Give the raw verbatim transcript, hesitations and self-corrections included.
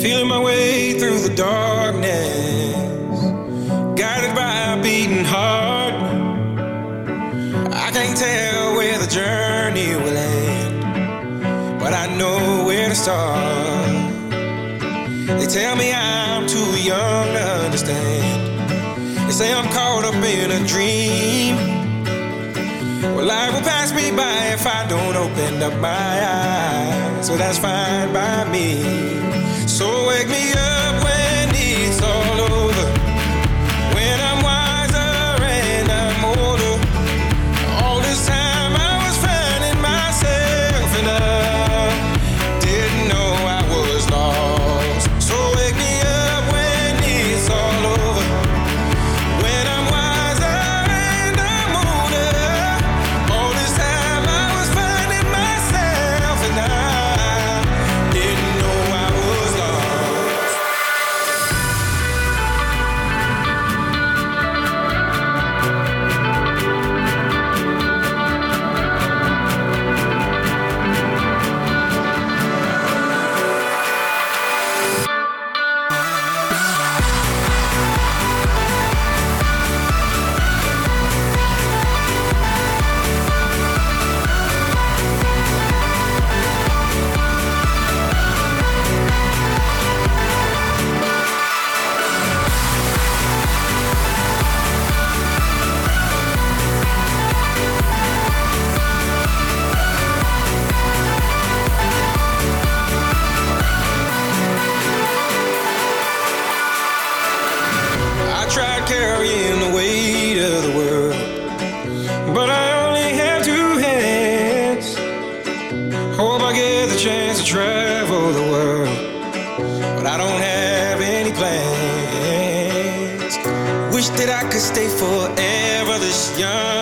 Feeling my way through the darkness, guided by a beating heart. I can't tell where the journey will end, but I know where to start. They tell me I'm too young to understand. They say I'm caught up in a dream. Well, life will pass me by if I don't open up my eyes, so that's fine by me. So wake me up when it's all over, when I'm wiser and I'm older. All this time I was finding myself and I didn't know I was lost. So wake me up when it's all over, when I'm wiser and I'm older. All this time I was finding myself and I didn't know I was lost. I tried carrying the weight of the world, but I only have two hands. Hope I get the chance to travel the world, but I don't have any plans. Wish that I could stay forever this young,